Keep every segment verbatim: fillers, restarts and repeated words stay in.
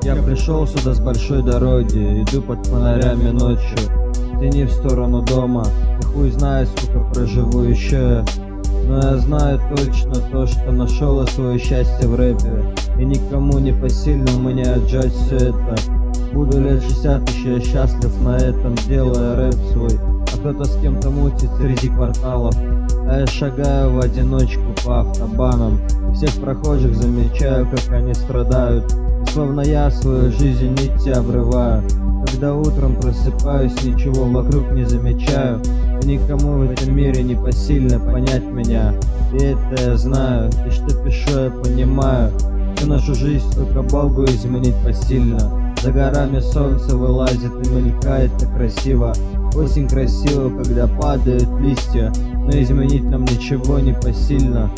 Я пришел сюда с большой дороги, иду под фонарями ночью, тяни в сторону дома, и хуй знает, сколько проживу еще. Но я знаю точно то, что нашел я свое счастье в рэпе, и никому не посильно мне отжать все это. Буду лет шестьдесят еще счастлив на этом, делая рэп свой, а кто-то с кем-то мутит среди кварталов, а я шагаю в одиночку по автобанам. Всех прохожих замечаю, как они страдают, и словно я свою жизнь нити обрываю. Когда утром просыпаюсь, ничего вокруг не замечаю, и никому в этом мире не посильно понять меня. И это я знаю, и что пишу я понимаю, всю нашу жизнь только Богу изменить посильно. За горами солнце вылазит и мелькает так красиво. Осень красиво, когда падают листья, но изменить нам ничего не посильно.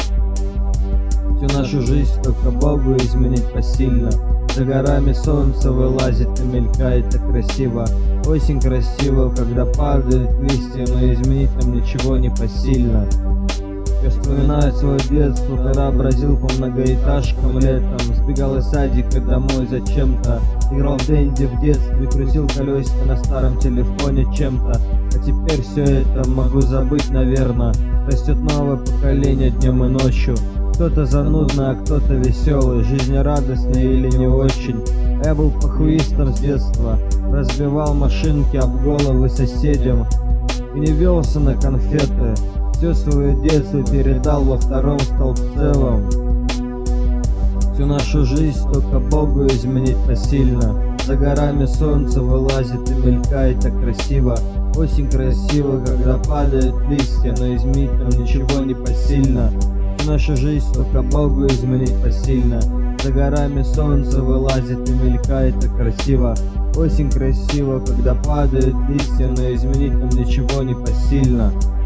Всю нашу жизнь только Богу изменить посильно. За горами солнце вылазит и мелькает так красиво. Осень красиво, когда падают листья, но изменить нам ничего не посильно. Я вспоминаю свое детство, когда бродил по многоэтажкам летом, сбегал из садика домой зачем-то, играл в Дэнди в детстве, крутил колесико на старом телефоне чем-то. А теперь все это могу забыть, наверное. Растет новое поколение днем и ночью. Кто-то занудный, а кто-то веселый, жизнерадостный или не очень. А я был похуистом с детства, разбивал машинки об головы соседям и не велся на конфеты. Все свое детство передал во втором столбцевом. Всю нашу жизнь только Богу изменить посильно. За горами солнце вылазит и мелькает так красиво. Осень красиво, когда падают листья, но изменить нам ничего не посильно. Всю нашу жизнь только Богу изменить посильно. За горами солнце вылазит и мелькает так красиво. Осень красиво, когда падают листья, но изменить нам ничего не посильно.